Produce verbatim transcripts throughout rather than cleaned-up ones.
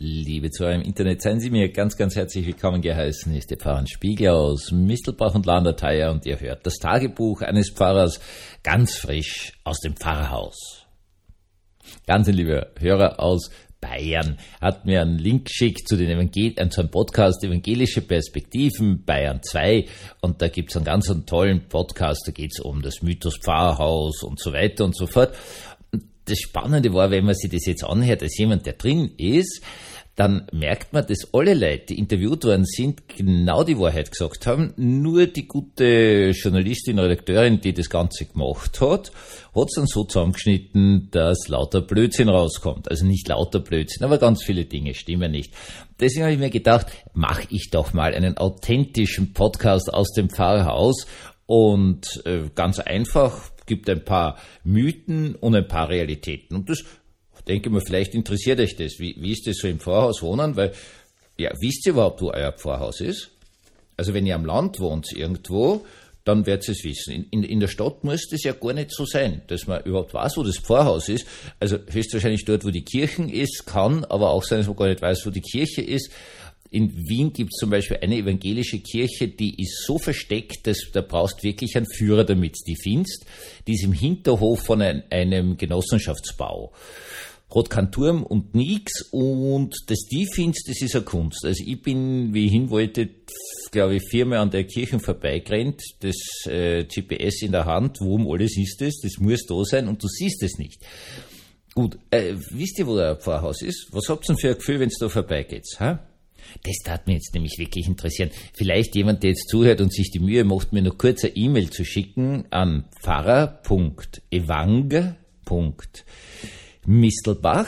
Liebe Zuhörer im Internet, seien Sie mir ganz, ganz herzlich willkommen geheißen. Hier ist der Pfarrer Spiegler aus Mistelbach und Landerteier und ihr hört das Tagebuch eines Pfarrers ganz frisch aus dem Pfarrhaus. Ganz ein lieber Hörer aus Bayern hat mir einen Link geschickt zu den Evangel- äh, zu einem Podcast Evangelische Perspektiven Bayern zwei und da gibt's einen ganz einen tollen Podcast, da geht's um das Mythos Pfarrhaus und so weiter und so fort. Und das Spannende war, wenn man sich das jetzt anhört als jemand, der drin ist, dann merkt man, dass alle Leute, die interviewt worden sind, genau die Wahrheit gesagt haben. Nur die gute Journalistin, Redakteurin, die das Ganze gemacht hat, hat es dann so zusammengeschnitten, dass lauter Blödsinn rauskommt. Also nicht lauter Blödsinn, aber ganz viele Dinge stimmen nicht. Deswegen habe ich mir gedacht, mache ich doch mal einen authentischen Podcast aus dem Pfarrhaus und äh, ganz einfach, gibt ein paar Mythen und ein paar Realitäten. Und das denke mal, vielleicht interessiert euch das. Wie, wie ist das so im Pfarrhaus wohnen? Weil, ja, wisst ihr überhaupt, wo euer Pfarrhaus ist? Also wenn ihr am Land wohnt irgendwo, dann werdet ihr es wissen. In, in, in der Stadt muss das ja gar nicht so sein, dass man überhaupt weiß, wo das Pfarrhaus ist. Also höchstwahrscheinlich dort, wo die Kirche ist, kann aber auch sein, dass man gar nicht weiß, wo die Kirche ist. In Wien gibt es zum Beispiel eine evangelische Kirche, die ist so versteckt, dass da brauchst wirklich einen Führer, damit du die findest. Die ist im Hinterhof von ein, einem Genossenschaftsbau. Hat keinen Turm und nix und das die findest, das ist eine Kunst. Also ich bin, wie ich hin wollte, glaube ich, viermal an der Kirche vorbeigerannt, das äh, G P S in der Hand, wo um alles ist es, das muss da sein und du siehst es nicht. Gut, äh, wisst ihr, wo der Pfarrhaus ist? Was habt ihr denn für ein Gefühl, wenn es da vorbeigeht? Ha? Das tat mich jetzt nämlich wirklich interessieren. Vielleicht jemand, der jetzt zuhört und sich die Mühe macht, mir noch kurz eine E-Mail zu schicken an pfarrer punkt evang punkt mistelbach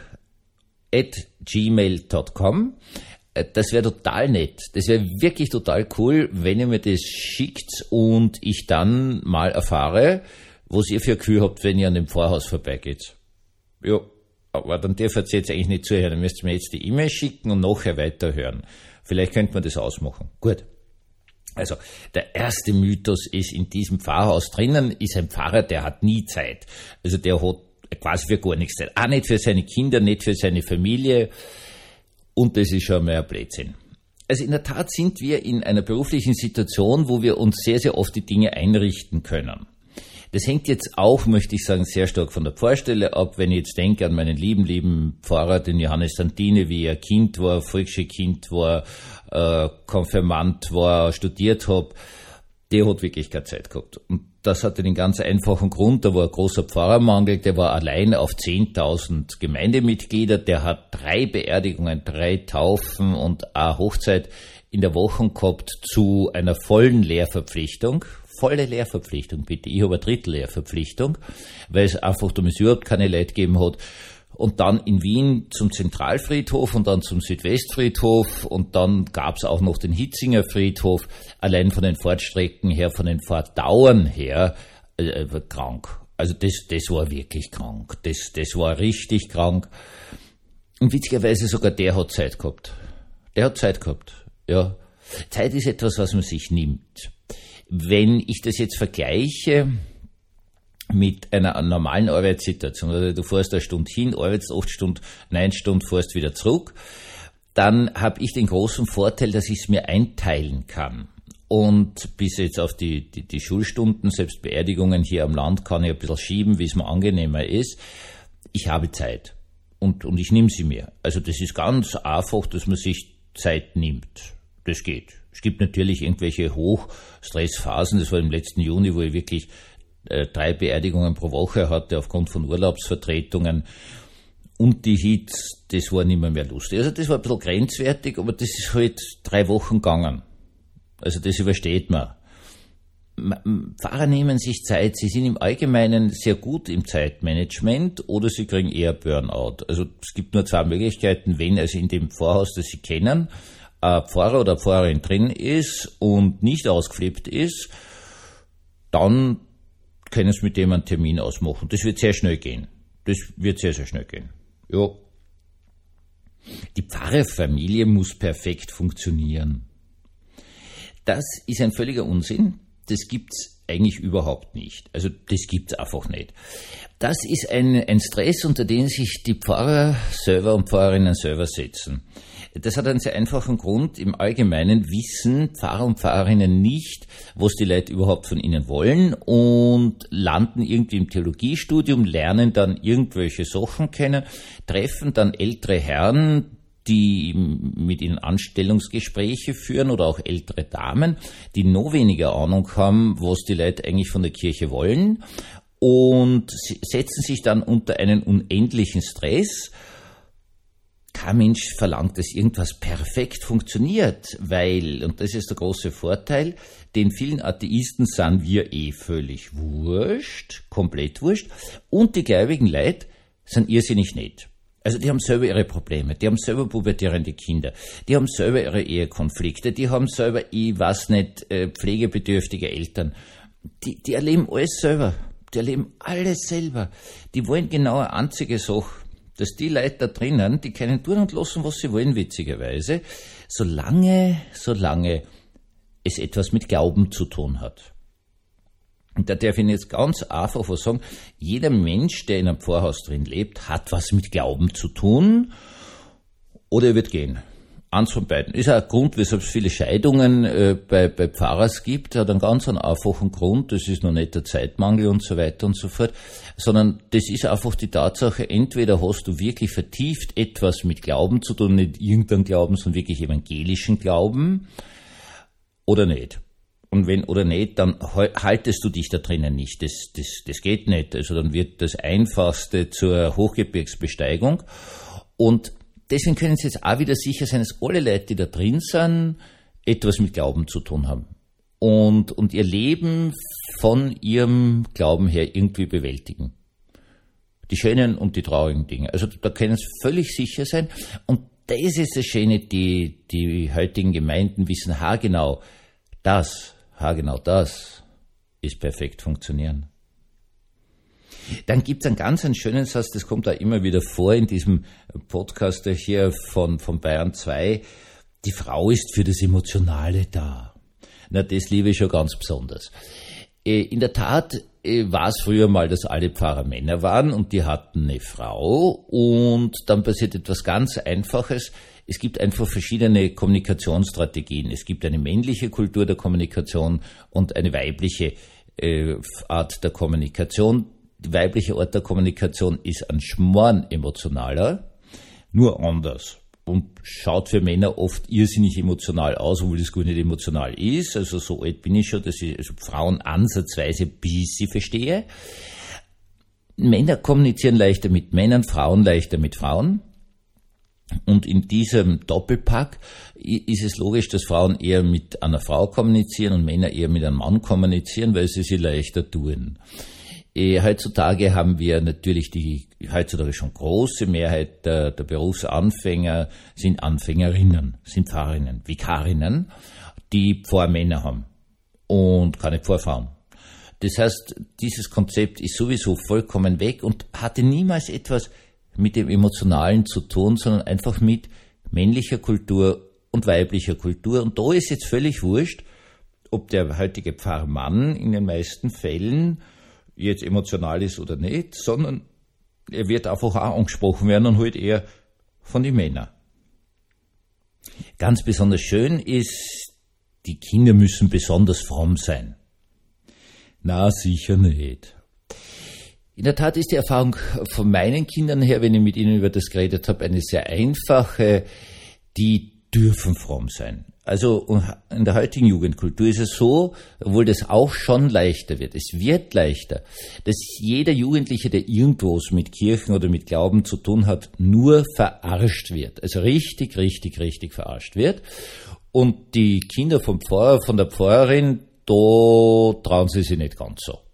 at gmail punkt com. Das wäre total nett. Das wäre wirklich total cool, wenn ihr mir das schickt und ich dann mal erfahre, was ihr für ein Gefühl habt, wenn ihr an dem Pfarrhaus vorbeigeht. Ja, aber dann dürft ihr jetzt eigentlich nicht zuhören. Dann müsst ihr mir jetzt die E-Mail schicken und nachher weiterhören. Vielleicht könnte man das ausmachen. Gut. Also, der erste Mythos ist, in diesem Pfarrhaus drinnen ist ein Pfarrer, der hat nie Zeit. Also der hat quasi für gar nichts Zeit. Auch nicht für seine Kinder, nicht für seine Familie. Und das ist schon mal ein Blödsinn. Also in der Tat sind wir in einer beruflichen Situation, wo wir uns sehr, sehr oft die Dinge einrichten können. Das hängt jetzt auch, möchte ich sagen, sehr stark von der Pfarrstelle ab. Wenn ich jetzt denke an meinen lieben, lieben Pfarrer, den Johannes Santini, wie er Kind war, Volksschulkind war, äh, Konfirmand war, studiert hat, der hat wirklich keine Zeit gehabt. Und das hatte den ganz einfachen Grund, da war ein großer Pfarrermangel, der war allein auf zehntausend Gemeindemitglieder, der hat drei Beerdigungen, drei Taufen und eine Hochzeit in der Woche gehabt zu einer vollen Lehrverpflichtung. Volle Lehrverpflichtung, bitte. Ich habe eine Drittel-Lehrverpflichtung, weil es einfach damals überhaupt keine Leute gegeben hat. Und dann in Wien zum Zentralfriedhof und dann zum Südwestfriedhof und dann gab es auch noch den Hitzinger Friedhof, allein von den Fahrtstrecken her, von den Fahrtdauern her, äh, krank. Also das, das war wirklich krank. Das, das war richtig krank. Und witzigerweise sogar der hat Zeit gehabt. Der hat Zeit gehabt, ja. Zeit ist etwas, was man sich nimmt. Wenn ich das jetzt vergleiche mit einer normalen Arbeitssituation, also du fährst eine Stunde hin, arbeitest acht Stunden, neun Stunden, fährst wieder zurück, dann habe ich den großen Vorteil, dass ich es mir einteilen kann. Und bis jetzt auf die, die, die Schulstunden, selbst Beerdigungen hier am Land, kann ich ein bisschen schieben, wie es mir angenehmer ist. Ich habe Zeit und, und ich nehme sie mir. Also das ist ganz einfach, dass man sich Zeit nimmt. Das geht. Es gibt natürlich irgendwelche Hochstressphasen. Das war im letzten Juni, wo ich wirklich äh, drei Beerdigungen pro Woche hatte aufgrund von Urlaubsvertretungen. Und die Hits, das war nicht mehr, mehr lustig. Also das war ein bisschen grenzwertig, aber das ist halt drei Wochen gegangen. Also das übersteht man. Pfarrer nehmen sich Zeit. Sie sind im Allgemeinen sehr gut im Zeitmanagement oder sie kriegen eher Burnout. Also es gibt nur zwei Möglichkeiten, wenn also in dem Pfarrhaus, das Sie kennen, ein Pfarrer oder eine Pfarrerin drin ist und nicht ausgeflippt ist, dann können Sie mit dem einen Termin ausmachen. Das wird sehr schnell gehen. Das wird sehr, sehr schnell gehen. Ja. Die Pfarrerfamilie muss perfekt funktionieren. Das ist ein völliger Unsinn. Das gibt's eigentlich überhaupt nicht. Also das gibt's einfach nicht. Das ist ein, ein Stress, unter den sich die Pfarrer selber und Pfarrerinnen selber setzen. Das hat einen sehr einfachen Grund. Im Allgemeinen wissen Pfarrer und Pfarrerinnen nicht, was die Leute überhaupt von ihnen wollen und landen irgendwie im Theologiestudium, lernen dann irgendwelche Sachen kennen, treffen dann ältere Herren, die mit ihnen Anstellungsgespräche führen oder auch ältere Damen, die noch weniger Ahnung haben, was die Leute eigentlich von der Kirche wollen und setzen sich dann unter einen unendlichen Stress. Kein Mensch verlangt, dass irgendwas perfekt funktioniert, weil, und das ist der große Vorteil, den vielen Atheisten sind wir eh völlig wurscht, komplett wurscht, und die gläubigen Leute sind irrsinnig nett. Also die haben selber ihre Probleme, die haben selber pubertierende Kinder, die haben selber ihre Ehekonflikte, die haben selber, ich weiß nicht, pflegebedürftige Eltern. Die, die erleben alles selber, die erleben alles selber. Die wollen genau eine einzige Sache, dass die Leute da drinnen, die können tun und lassen, was sie wollen, witzigerweise, solange, solange es etwas mit Glauben zu tun hat. Und da darf ich jetzt ganz einfach was sagen, jeder Mensch, der in einem Pfarrhaus drin lebt, hat was mit Glauben zu tun oder er wird gehen. Eins von beiden. Ist auch ein Grund, weshalb es viele Scheidungen äh, bei, bei Pfarrers gibt, hat einen ganz einen einfachen Grund, das ist noch nicht der Zeitmangel und so weiter und so fort, sondern das ist einfach die Tatsache, entweder hast du wirklich vertieft etwas mit Glauben zu tun, nicht irgendeinen Glauben, sondern wirklich evangelischen Glauben, oder nicht. Und wenn oder nicht, dann haltest du dich da drinnen nicht. Das, das, das geht nicht. Also dann wird das Einfachste zur Hochgebirgsbesteigung. Und deswegen können Sie jetzt auch wieder sicher sein, dass alle Leute, die da drin sind, etwas mit Glauben zu tun haben. Und, und ihr Leben von ihrem Glauben her irgendwie bewältigen. Die schönen und die traurigen Dinge. Also da können Sie völlig sicher sein. Und das ist das Schöne, die, die heutigen Gemeinden wissen haargenau, das Haargenau das ist perfekt funktionieren. Dann gibt es einen ganz einen schönen Satz, das kommt da immer wieder vor in diesem Podcast hier von, von Bayern zwei. Die Frau ist für das Emotionale da. Na, das liebe ich schon ganz besonders. In der Tat war es früher mal, dass alle Pfarrer Männer waren und die hatten eine Frau und dann passiert etwas ganz Einfaches. Es gibt einfach verschiedene Kommunikationsstrategien. Es gibt eine männliche Kultur der Kommunikation und eine weibliche äh, Art der Kommunikation. Die weibliche Art der Kommunikation ist ein Schmorn emotionaler, nur anders. Und schaut für Männer oft irrsinnig emotional aus, obwohl das gar nicht emotional ist. Also so alt bin ich schon, dass ich also Frauen ansatzweise bis sie verstehe. Männer kommunizieren leichter mit Männern, Frauen leichter mit Frauen. Und in diesem Doppelpack ist es logisch, dass Frauen eher mit einer Frau kommunizieren und Männer eher mit einem Mann kommunizieren, weil sie sie leichter tun. Äh, heutzutage haben wir natürlich die, heutzutage schon große Mehrheit der, der Berufsanfänger sind Anfängerinnen, sind Pfarrerinnen, Vikarinnen, die Pfarrmänner haben und keine Pfarrfrauen. Das heißt, dieses Konzept ist sowieso vollkommen weg und hatte niemals etwas mit dem Emotionalen zu tun, sondern einfach mit männlicher Kultur und weiblicher Kultur. Und da ist jetzt völlig wurscht, ob der heutige Pfarrmann in den meisten Fällen jetzt emotional ist oder nicht, sondern er wird einfach auch angesprochen werden und halt eher von den Männern. Ganz besonders schön ist, die Kinder müssen besonders fromm sein. Na, sicher nicht. In der Tat ist die Erfahrung von meinen Kindern her, wenn ich mit ihnen über das geredet habe, eine sehr einfache. Die dürfen fromm sein. Also in der heutigen Jugendkultur ist es so, obwohl das auch schon leichter wird, es wird leichter, dass jeder Jugendliche, der irgendwas mit Kirchen oder mit Glauben zu tun hat, nur verarscht wird. Also richtig, richtig, richtig verarscht wird. Und die Kinder vom Pfarrer, von der Pfarrerin, da trauen sie sich nicht ganz so.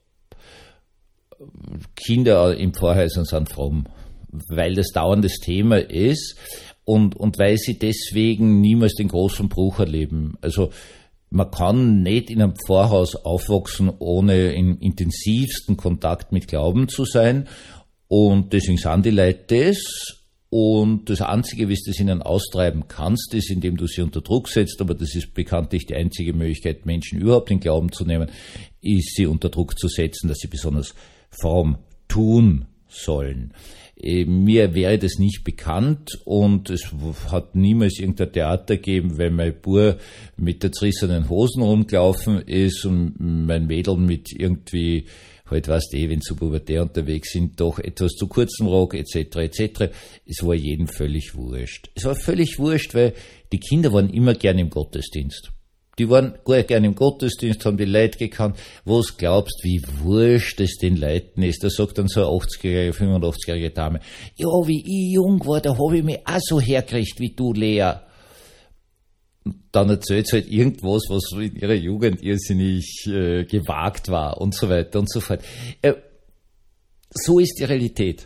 Kinder in Pfarrhäusern sind fromm, weil das dauerndes Thema ist und, und weil sie deswegen niemals den großen Bruch erleben. Also man kann nicht in einem Pfarrhaus aufwachsen, ohne im intensivsten Kontakt mit Glauben zu sein und deswegen sind die Leute das Und das Einzige, wie du es ihnen austreiben kannst, ist, indem du sie unter Druck setzt, aber das ist bekanntlich die einzige Möglichkeit, Menschen überhaupt in Glauben zu nehmen, ist, sie unter Druck zu setzen, dass sie besonders fromm tun sollen. Mir wäre das nicht bekannt und es hat niemals irgendein Theater gegeben, weil mein Bub mit der zerrissenen Hosen rumgelaufen ist und mein Mädel mit irgendwie, halt weißt du eh, wenn sie pubertär unterwegs sind, doch etwas zu kurzem Rock et cetera et cetera. Es war jedem völlig wurscht. Es war völlig wurscht, weil die Kinder waren immer gern im Gottesdienst. Die waren gar gern im Gottesdienst, haben die Leute gekannt. Was glaubst, wie wurscht es den Leuten ist? Da sagt dann so eine achtzigjährige, fünfundachtzigjährige Dame, ja, wie ich jung war, da habe ich mich auch so hergekriegt wie du, Lea. Dann erzählt sie halt irgendwas, was in ihrer Jugend irrsinnig äh, gewagt war und so weiter und so fort. Äh, so ist die Realität.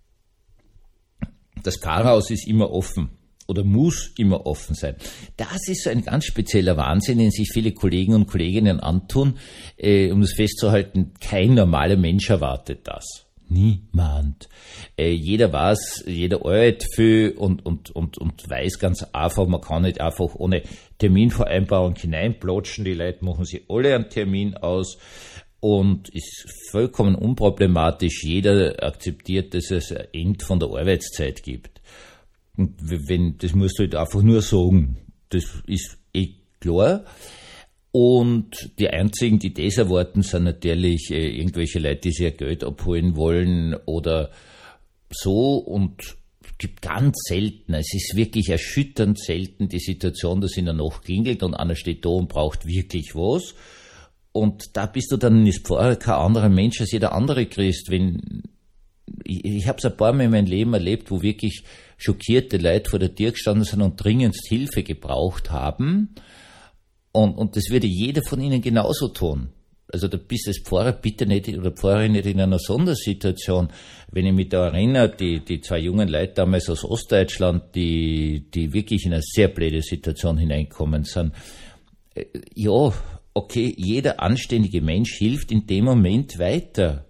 Das Pfarrhaus ist immer offen oder muss immer offen sein. Das ist so ein ganz spezieller Wahnsinn, den sich viele Kollegen und Kolleginnen antun, äh, um das festzuhalten, kein normaler Mensch erwartet das. Niemand. Äh, jeder weiß, jeder arbeitet viel und, und, und, und weiß ganz einfach, man kann nicht einfach ohne Terminvereinbarung hineinplotschen. Die Leute machen sich alle einen Termin aus und ist vollkommen unproblematisch. Jeder akzeptiert, dass es ein End von der Arbeitszeit gibt. Und wenn, das musst du halt einfach nur sagen. Das ist eh klar. Und die einzigen, die das erwarten, sind natürlich äh, irgendwelche Leute, die sich ihr Geld abholen wollen oder so. Und es gibt ganz selten, es ist wirklich erschütternd selten die Situation, dass in der Nacht klingelt und einer steht da und braucht wirklich was. Und da bist du dann als Pfarrer kein anderer Mensch als jeder andere Christ. Wenn, ich ich habe es ein paar Mal in meinem Leben erlebt, wo wirklich schockierte Leute vor der Tür gestanden sind und dringendst Hilfe gebraucht haben. Und, und das würde jeder von ihnen genauso tun. Also da bist du als Pfarrer bitte nicht oder Pfarrerin nicht in einer Sondersituation. Wenn ich mich da erinnere, die, die zwei jungen Leute damals aus Ostdeutschland, die, die wirklich in eine sehr blöde Situation hineinkommen sind. Ja, okay, jeder anständige Mensch hilft in dem Moment weiter.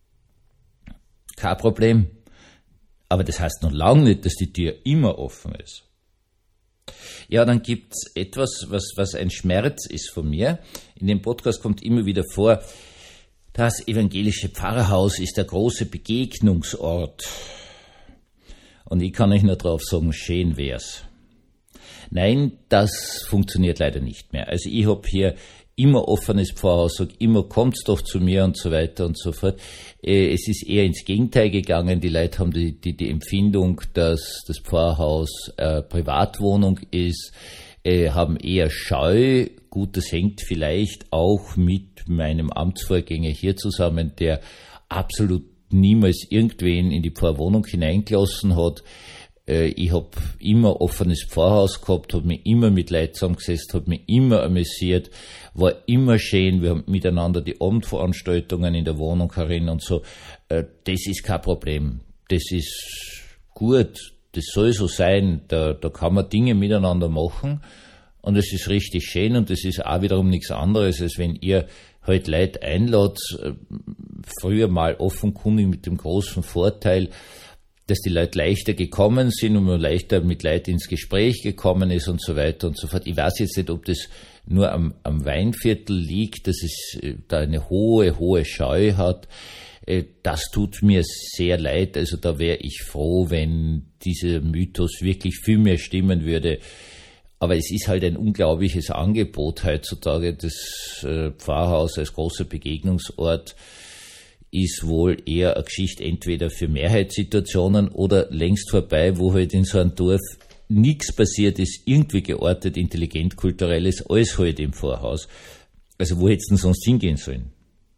Kein Problem. Aber das heißt noch lange nicht, dass die Tür immer offen ist. Ja, dann gibt's etwas, was, was ein Schmerz ist von mir. In dem Podcast kommt immer wieder vor, das evangelische Pfarrhaus ist der große Begegnungsort. Und ich kann euch nur drauf sagen, schön wär's. Nein, das funktioniert leider nicht mehr. Also ich habe hier immer offenes Pfarrhaus, sag immer, kommt's doch zu mir und so weiter und so fort. Es ist eher ins Gegenteil gegangen. Die Leute haben die, die, die Empfindung, dass das Pfarrhaus äh, Privatwohnung ist, äh, haben eher Scheu. Gut, das hängt vielleicht auch mit meinem Amtsvorgänger hier zusammen, der absolut niemals irgendwen in die Pfarrwohnung hineingelassen hat. Ich habe immer offenes Pfarrhaus gehabt, habe mich immer mit Leuten zusammengesetzt, habe mich immer amüsiert, war immer schön, wir haben miteinander die Abendveranstaltungen in der Wohnung herin und so. Das ist kein Problem, das ist gut, das soll so sein, da, da kann man Dinge miteinander machen und es ist richtig schön und das ist auch wiederum nichts anderes, als wenn ihr halt Leute einladet, früher mal offenkundig mit dem großen Vorteil, dass die Leute leichter gekommen sind und man leichter mit Leuten ins Gespräch gekommen ist und so weiter und so fort. Ich weiß jetzt nicht, ob das nur am, am Weinviertel liegt, dass es da eine hohe, hohe Scheu hat. Das tut mir sehr leid. Also da wäre ich froh, wenn dieser Mythos wirklich viel mehr stimmen würde. Aber es ist halt ein unglaubliches Angebot heutzutage. Das Pfarrhaus als großer Begegnungsort ist wohl eher eine Geschichte entweder für Mehrheitssituationen oder längst vorbei, wo halt in so einem Dorf nichts passiert ist, irgendwie geortet, intelligent, kulturelles, alles halt im Pfarrhaus. Also wo hättest du denn sonst hingehen sollen?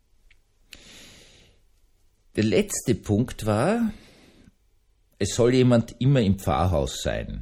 Der letzte Punkt war, es soll jemand immer im Pfarrhaus sein.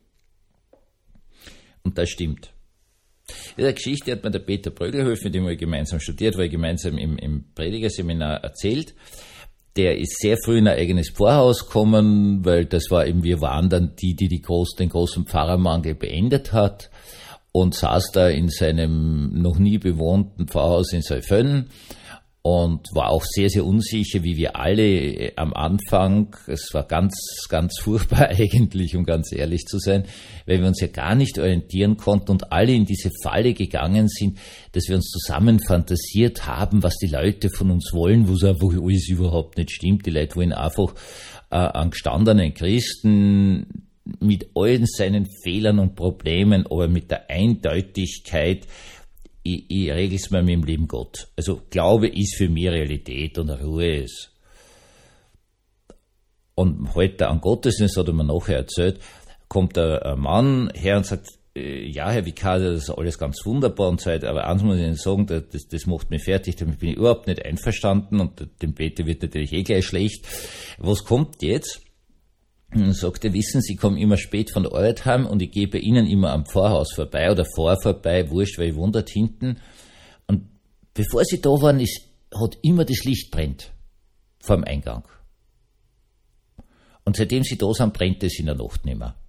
Und das stimmt. In der Geschichte hat mir der Peter Brögelhoff, mit dem wir gemeinsam studiert, weil gemeinsam im, im Predigerseminar erzählt. Der ist sehr früh in ein eigenes Pfarrhaus gekommen, weil das war eben, wir waren dann die, die, die groß, den großen Pfarrermangel beendet hat und saß da in seinem noch nie bewohnten Pfarrhaus in Saalfönn und war auch sehr, sehr unsicher, wie wir alle am Anfang. Es war ganz, ganz furchtbar eigentlich, um ganz ehrlich zu sein, weil wir uns ja gar nicht orientieren konnten und alle in diese Falle gegangen sind, dass wir uns zusammen fantasiert haben, was die Leute von uns wollen, wo es einfach alles überhaupt nicht stimmt. Die Leute wollen einfach äh, einen gestandenen Christen mit allen seinen Fehlern und Problemen, aber mit der Eindeutigkeit, ich, ich regle es mir mit dem lieben Gott. Also Glaube ist für mich Realität und Ruhe ist. Und heute an Gottesdienst, hat er mir nachher erzählt, kommt ein Mann her und sagt, ja, Herr Vikar, das ist alles ganz wunderbar und so weiter, aber eins muss ich Ihnen sagen, das, das macht mich fertig, damit bin ich überhaupt nicht einverstanden und dem Peter wird natürlich eh gleich schlecht. Was kommt jetzt? Und sagt er, wissen Sie, ich komme immer spät von der Arbeit heim und ich gehe bei Ihnen immer am Pfarrhaus vorbei oder vor vorbei, wurscht, weil ich wohne dort hinten. Und bevor Sie da waren, ist, hat immer das Licht brennt vorm Eingang. Und seitdem Sie da sind, brennt es in der Nacht nicht mehr.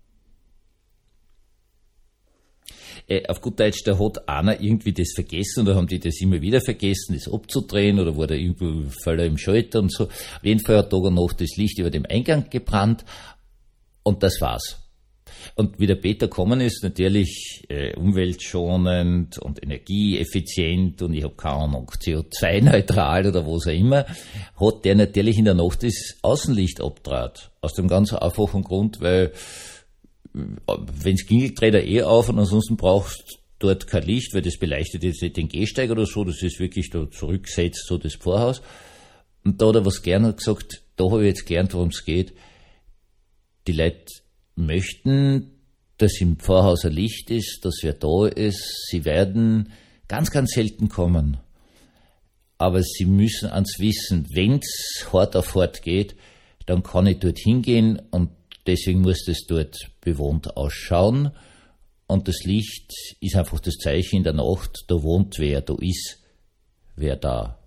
Äh, auf gut Deutsch, da hat einer irgendwie das vergessen oder haben die das immer wieder vergessen, das abzudrehen oder war da irgendwo Fäller im Schalter und so. Auf jeden Fall hat Tag und Nacht das Licht über dem Eingang gebrannt und das war's. Und wie der Peter gekommen ist, natürlich äh, umweltschonend und energieeffizient und ich habe keine Ahnung, C O zwei neutral oder was auch immer, hat der natürlich in der Nacht das Außenlicht abgedreht. Aus dem ganz einfachen Grund, weil wenn's klingelt, dreht er eh auf und ansonsten brauchst dort kein Licht, weil das beleuchtet jetzt nicht den Gehsteig oder so, das ist wirklich da zurückgesetzt, so das Pfarrhaus. Und da hat er was gelernt und gesagt, da habe ich jetzt gelernt, worum es geht. Die Leute möchten, dass im Pfarrhaus ein Licht ist, dass wer da ist. Sie werden ganz, ganz selten kommen. Aber sie müssen ans Wissen, wenn's hart auf hart geht, dann kann ich dort hingehen und deswegen muss das dort bewohnt ausschauen. Und das Licht ist einfach das Zeichen in der Nacht, da wohnt wer, da ist wer da.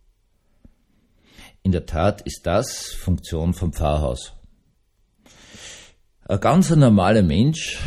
In der Tat ist das Funktion vom Pfarrhaus. Ein ganz normaler Mensch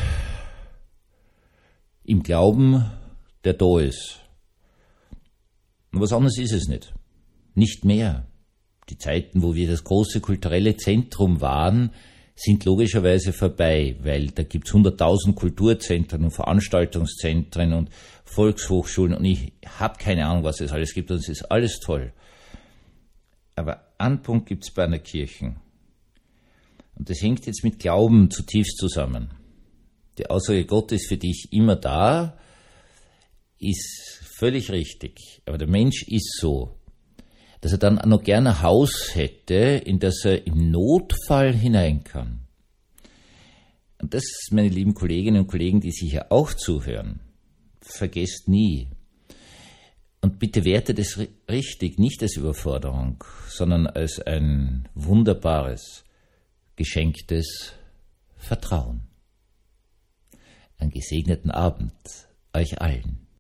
im Glauben, der da ist. Und was anderes ist es nicht. Nicht mehr. Die Zeiten, wo wir das große kulturelle Zentrum waren, sind logischerweise vorbei, weil da gibt's hunderttausend Kulturzentren und Veranstaltungszentren und Volkshochschulen und ich habe keine Ahnung, was es alles gibt und es ist alles toll. Aber einen Punkt gibt's bei einer Kirche. Und das hängt jetzt mit Glauben zutiefst zusammen. Die Aussage, Gott ist für dich immer da, ist völlig richtig. Aber der Mensch ist so, dass er dann auch noch gerne ein Haus hätte, in das er im Notfall hinein kann. Und das, meine lieben Kolleginnen und Kollegen, die sicher auch zuhören, vergesst nie. Und bitte wertet es richtig, nicht als Überforderung, sondern als ein wunderbares, geschenktes Vertrauen. Einen gesegneten Abend euch allen.